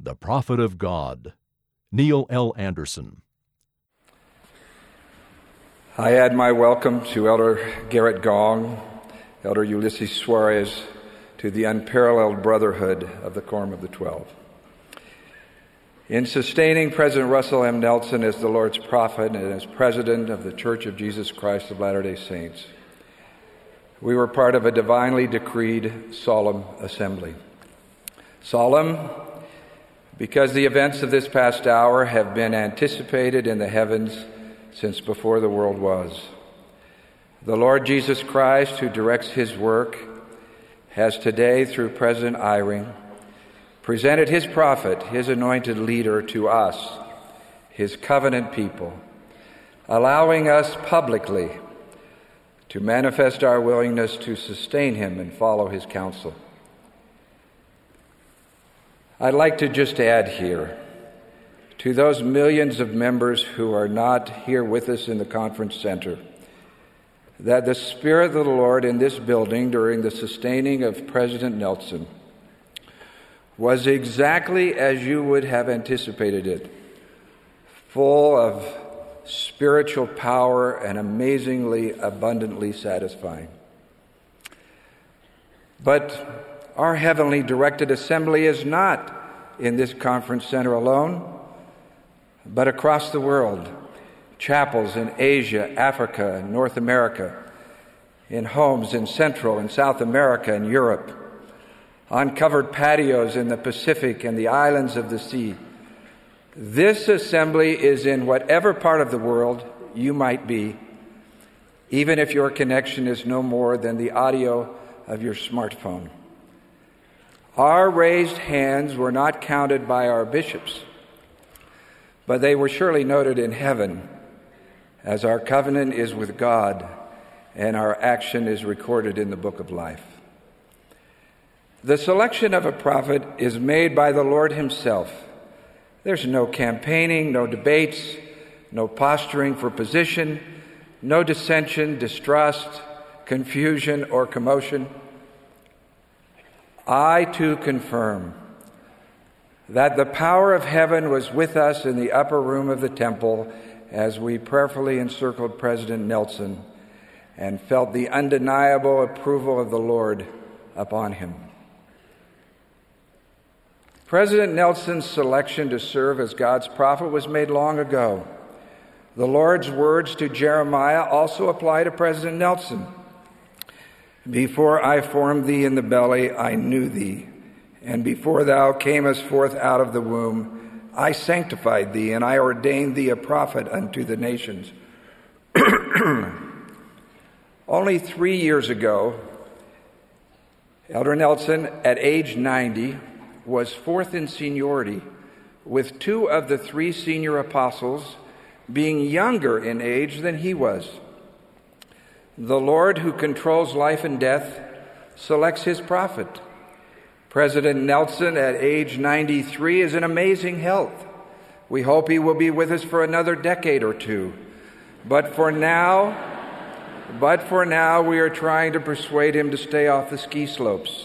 The Prophet of God, Neil L. Anderson. I add my welcome to Elder Garrett Gong, Elder Ulysses Suarez, to the unparalleled brotherhood of the Quorum of the 12. In sustaining President Russell M. Nelson as the Lord's prophet and as president of the Church of Jesus Christ of Latter-day Saints, we were part of a divinely decreed solemn assembly. Solemn because the events of this past hour have been anticipated in the heavens since before the world was. The Lord Jesus Christ, who directs his work, has today, through President Eyring, presented his prophet, his anointed leader, to us, his covenant people, allowing us publicly to manifest our willingness to sustain him and follow his counsel. I'd like to just add here, to those millions of members who are not here with us in the conference center, that the Spirit of the Lord in this building during the sustaining of President Nelson was exactly as you would have anticipated it, full of spiritual power and amazingly abundantly satisfying. But our heavenly directed assembly is not in this conference center alone, but across the world. Chapels in Asia, Africa, and North America, in homes in Central and South America and Europe, on covered patios in the Pacific and the islands of the sea. This assembly is in whatever part of the world you might be, even if your connection is no more than the audio of your smartphone. Our raised hands were not counted by our bishops, but they were surely noted in heaven, as our covenant is with God and our action is recorded in the book of life. The selection of a prophet is made by the Lord himself. There's no campaigning, no debates, no posturing for position, no dissension, distrust, confusion, or commotion. I too confirm that the power of heaven was with us in the upper room of the temple as we prayerfully encircled President Nelson and felt the undeniable approval of the Lord upon him. President Nelson's selection to serve as God's prophet was made long ago. The Lord's words to Jeremiah also apply to President Nelson. Before I formed thee in the belly, I knew thee. And before thou camest forth out of the womb, I sanctified thee, and I ordained thee a prophet unto the nations. Only 3 years ago, Elder Nelson, at age 90, was fourth in seniority, with 2 of the 3 senior apostles being younger in age than he was. The Lord, who controls life and death, selects his prophet. President Nelson, at age 93, is in amazing health. We hope he will be with us for another decade or 2. But for now, we are trying to persuade him to stay off the ski slopes.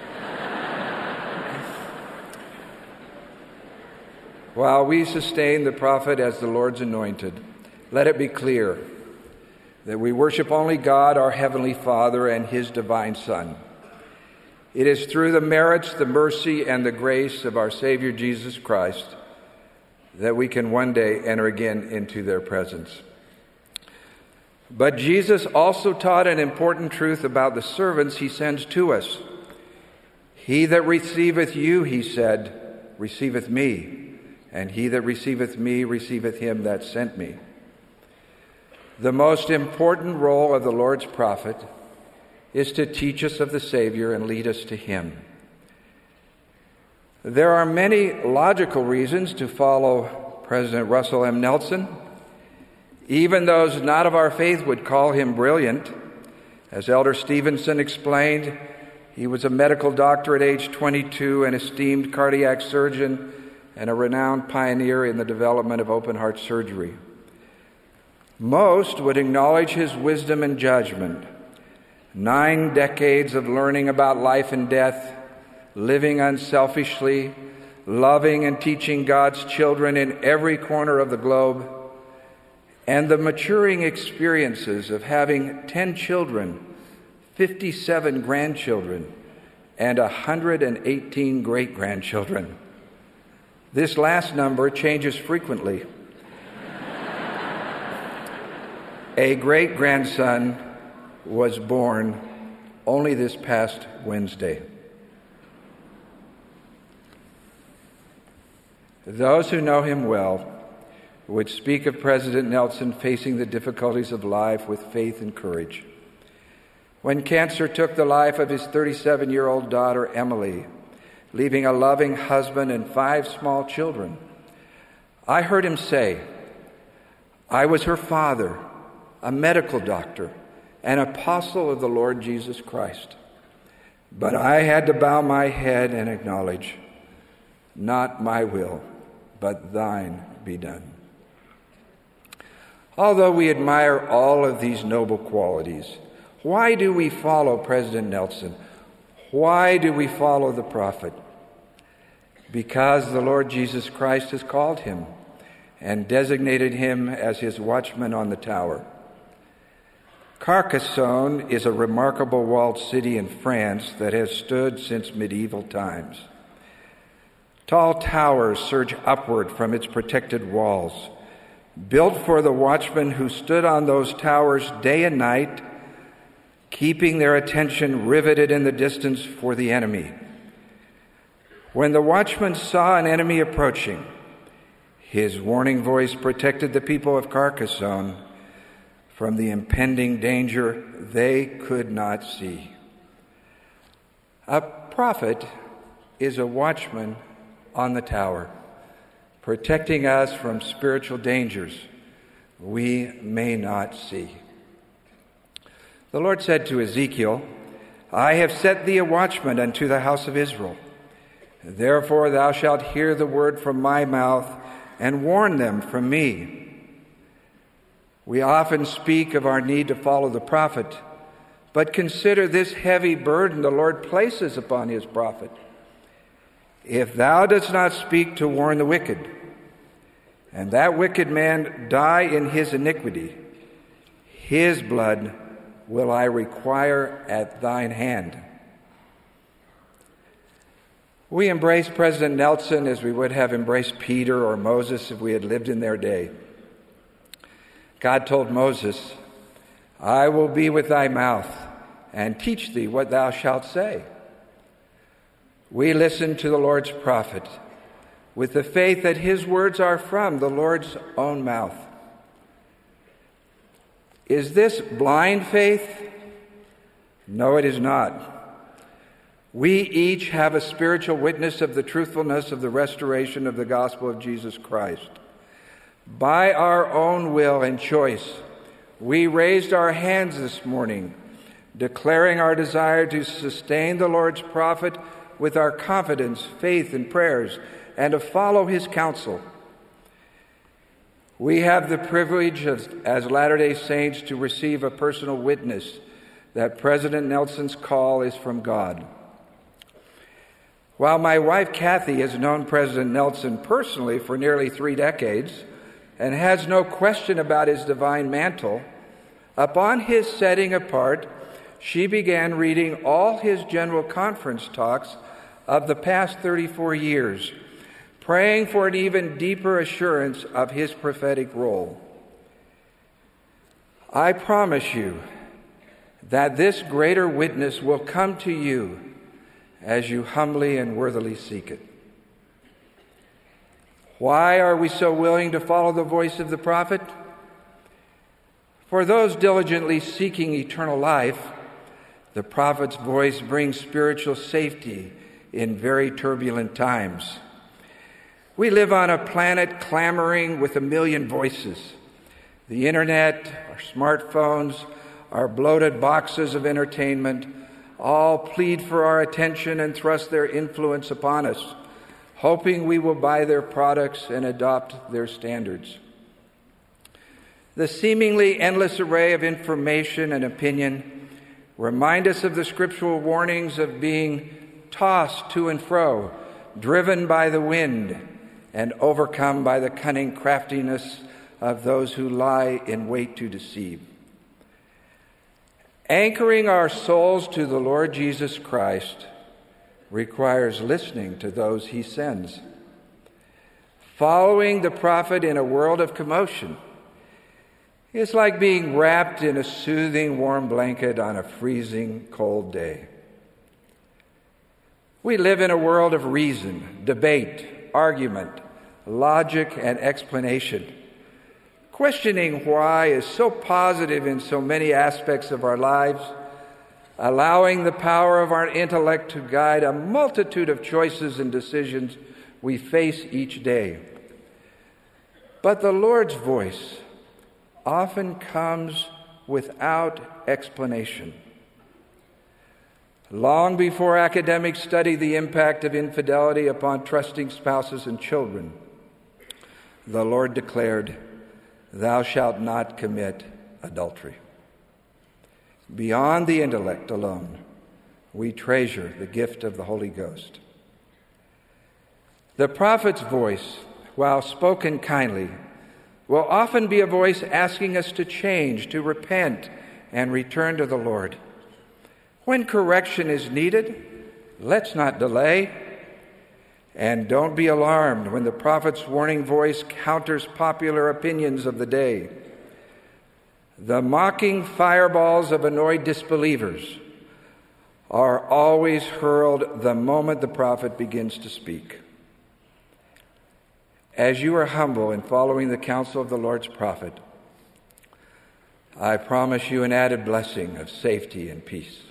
While we sustain the prophet as the Lord's anointed, let it be clear that we worship only God, our Heavenly Father, and his divine Son. It is through the merits, the mercy, and the grace of our Savior Jesus Christ that we can one day enter again into their presence. But Jesus also taught an important truth about the servants he sends to us. He that receiveth you, he said, receiveth me, and he that receiveth me receiveth him that sent me. The most important role of the Lord's prophet is to teach us of the Savior and lead us to him. There are many logical reasons to follow President Russell M. Nelson. Even those not of our faith would call him brilliant. As Elder Stevenson explained, he was a medical doctor at age 22, an esteemed cardiac surgeon, and a renowned pioneer in the development of open-heart surgery. Most would acknowledge his wisdom and judgment. 9 decades of learning about life and death, living unselfishly, loving and teaching God's children in every corner of the globe, and the maturing experiences of having 10 children, 57 grandchildren, and 118 great-grandchildren. This last number changes frequently. A great-grandson was born only this past Wednesday. Those who know him well would speak of President Nelson facing the difficulties of life with faith and courage. When cancer took the life of his 37-year-old daughter, Emily, leaving a loving husband and 5 small children, I heard him say, "I was her father, a medical doctor, an apostle of the Lord Jesus Christ. But I had to bow my head and acknowledge, not my will, but thine be done." Although we admire all of these noble qualities, why do we follow President Nelson? Why do we follow the prophet? Because the Lord Jesus Christ has called him and designated him as his watchman on the tower. Carcassonne is a remarkable walled city in France that has stood since medieval times. Tall towers surge upward from its protected walls, built for the watchmen who stood on those towers day and night, keeping their attention riveted in the distance for the enemy. When the watchman saw an enemy approaching, his warning voice protected the people of Carcassonne from the impending danger they could not see. A prophet is a watchman on the tower, protecting us from spiritual dangers we may not see. The Lord said to Ezekiel, "I have set thee a watchman unto the house of Israel. Therefore thou shalt hear the word from my mouth and warn them from me." We often speak of our need to follow the prophet, but consider this heavy burden the Lord places upon his prophet. "If thou dost not speak to warn the wicked, and that wicked man die in his iniquity, his blood will I require at thine hand." We embrace President Nelson as we would have embraced Peter or Moses if we had lived in their day. God told Moses, "I will be with thy mouth and teach thee what thou shalt say." We listen to the Lord's prophet with the faith that his words are from the Lord's own mouth. Is this blind faith? No, it is not. We each have a spiritual witness of the truthfulness of the restoration of the gospel of Jesus Christ. By our own will and choice, we raised our hands this morning, declaring our desire to sustain the Lord's prophet with our confidence, faith, and prayers, and to follow his counsel. We have the privilege as Latter-day Saints to receive a personal witness that President Nelson's call is from God. While my wife Kathy has known President Nelson personally for nearly 3 decades and has no question about his divine mantle, upon his setting apart, she began reading all his general conference talks of the past 34 years, praying for an even deeper assurance of his prophetic role. I promise you that this greater witness will come to you as you humbly and worthily seek it. Why are we so willing to follow the voice of the prophet? For those diligently seeking eternal life, the prophet's voice brings spiritual safety in very turbulent times. We live on a planet clamoring with a million voices. The internet, our smartphones, our bloated boxes of entertainment all plead for our attention and thrust their influence upon us, hoping we will buy their products and adopt their standards. The seemingly endless array of information and opinion remind us of the scriptural warnings of being tossed to and fro, driven by the wind and overcome by the cunning craftiness of those who lie in wait to deceive. Anchoring our souls to the Lord Jesus Christ requires listening to those he sends. Following the prophet in a world of commotion is like being wrapped in a soothing warm blanket on a freezing cold day. We live in a world of reason, debate, argument, logic, and explanation. Questioning why is so positive in so many aspects of our lives, allowing the power of our intellect to guide a multitude of choices and decisions we face each day. But the Lord's voice often comes without explanation. Long before academics studied the impact of infidelity upon trusting spouses and children, the Lord declared, "Thou shalt not commit adultery." Beyond the intellect alone, we treasure the gift of the Holy Ghost. The prophet's voice, while spoken kindly, will often be a voice asking us to change, to repent, and return to the Lord. When correction is needed, let's not delay. And don't be alarmed when the prophet's warning voice counters popular opinions of the day. The mocking fireballs of annoyed disbelievers are always hurled the moment the prophet begins to speak. As you are humble in following the counsel of the Lord's prophet, I promise you an added blessing of safety and peace.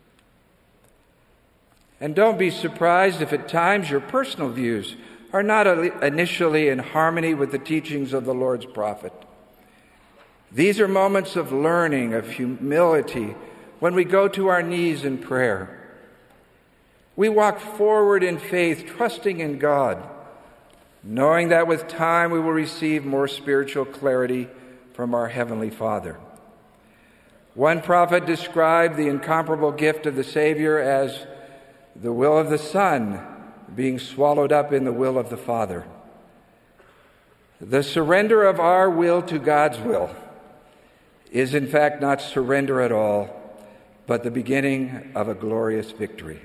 And don't be surprised if at times your personal views are not initially in harmony with the teachings of the Lord's prophet. These are moments of learning, of humility, when we go to our knees in prayer. We walk forward in faith, trusting in God, knowing that with time we will receive more spiritual clarity from our Heavenly Father. One prophet described the incomparable gift of the Savior as the will of the Son being swallowed up in the will of the Father. The surrender of our will to God's will is in fact not surrender at all, but the beginning of a glorious victory.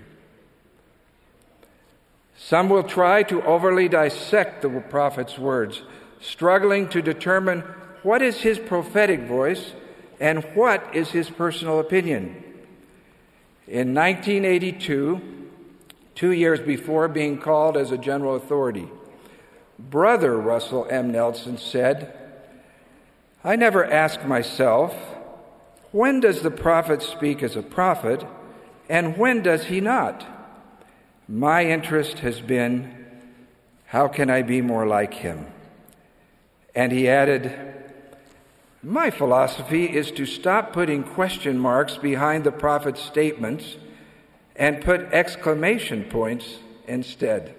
Some will try to overly dissect the prophet's words, struggling to determine what is his prophetic voice and what is his personal opinion. In 1982, 2 years before being called as a general authority, Brother Russell M. Nelson said, "I never ask myself, when does the prophet speak as a prophet and when does he not? My interest has been, how can I be more like him?" And he added, "My philosophy is to stop putting question marks behind the prophet's statements and put exclamation points instead."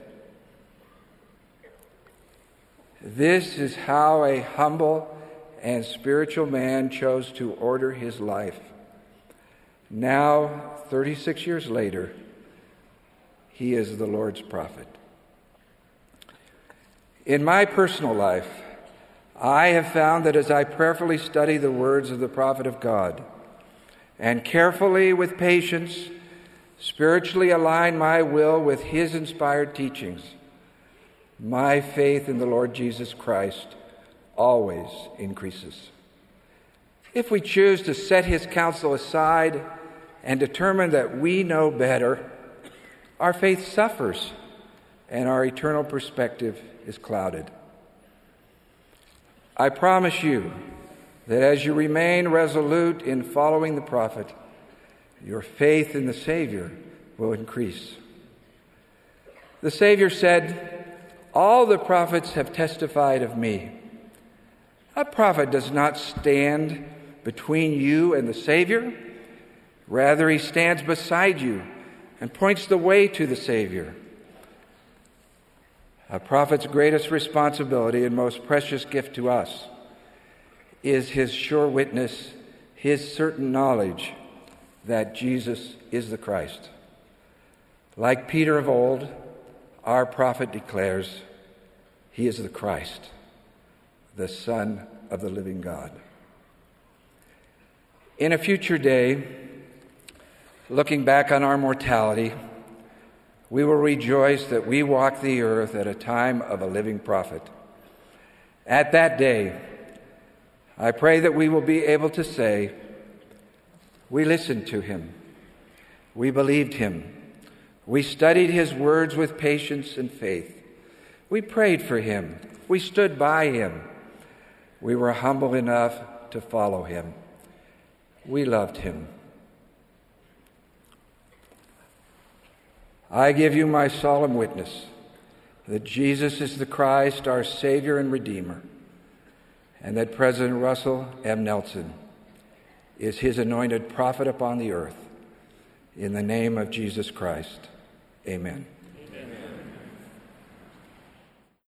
This is how a humble and spiritual man chose to order his life. Now, 36 years later, he is the Lord's prophet. In my personal life, I have found that as I prayerfully study the words of the prophet of God and carefully, with patience, spiritually align my will with his inspired teachings, my faith in the Lord Jesus Christ always increases. If we choose to set his counsel aside and determine that we know better, our faith suffers and our eternal perspective is clouded. I promise you that as you remain resolute in following the prophet, your faith in the Savior will increase. The Savior said, "All the prophets have testified of me." A prophet does not stand between you and the Savior. Rather, he stands beside you and points the way to the Savior. A prophet's greatest responsibility and most precious gift to us is his sure witness, his certain knowledge that Jesus is the Christ. Like Peter of old, our prophet declares he is the Christ, the Son of the living God. In a future day, looking back on our mortality, we will rejoice that we walked the earth at a time of a living prophet. At that day, I pray that we will be able to say, we listened to him, we believed him, we studied his words with patience and faith, we prayed for him, we stood by him, we were humble enough to follow him, we loved him. I give you my solemn witness that Jesus is the Christ, our Savior and Redeemer, and that President Russell M. Nelson is his anointed prophet upon the earth. In the name of Jesus Christ, amen.